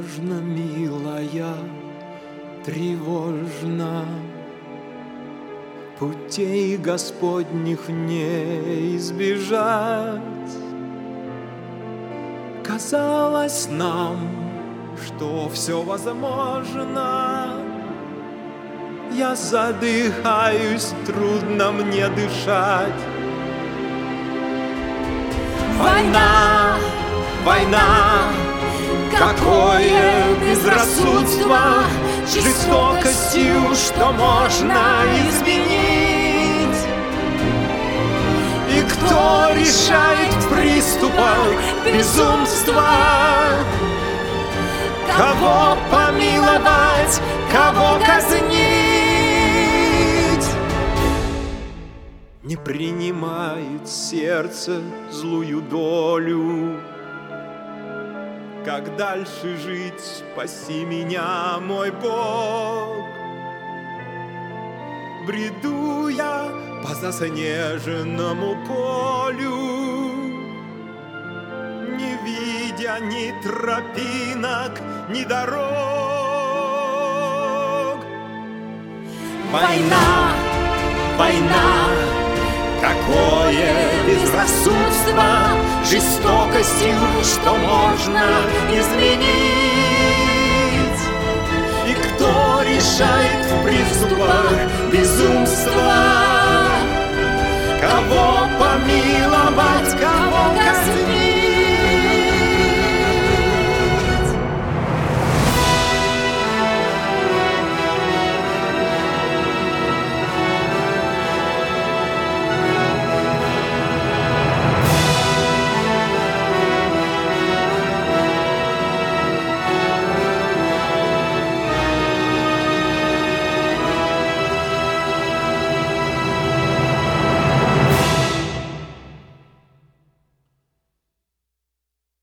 Тревожно, милая, тревожно, путей Господних не избежать. Казалось нам, что все возможно. Я задыхаюсь, трудно мне дышать. Война, война, какое безрассудство, жестокостью, что можно изменить. И кто решает в приступах безумства, кого помиловать, кого казнить? Не принимает сердце злую долю. Как дальше жить, спаси меня, мой Бог. Бреду я по заснеженному полю, не видя ни тропинок, ни дорог. Война, война, какое безрассудство, жестокостью, что можно изменить. И кто решает в приступах безумства, кого помиловать,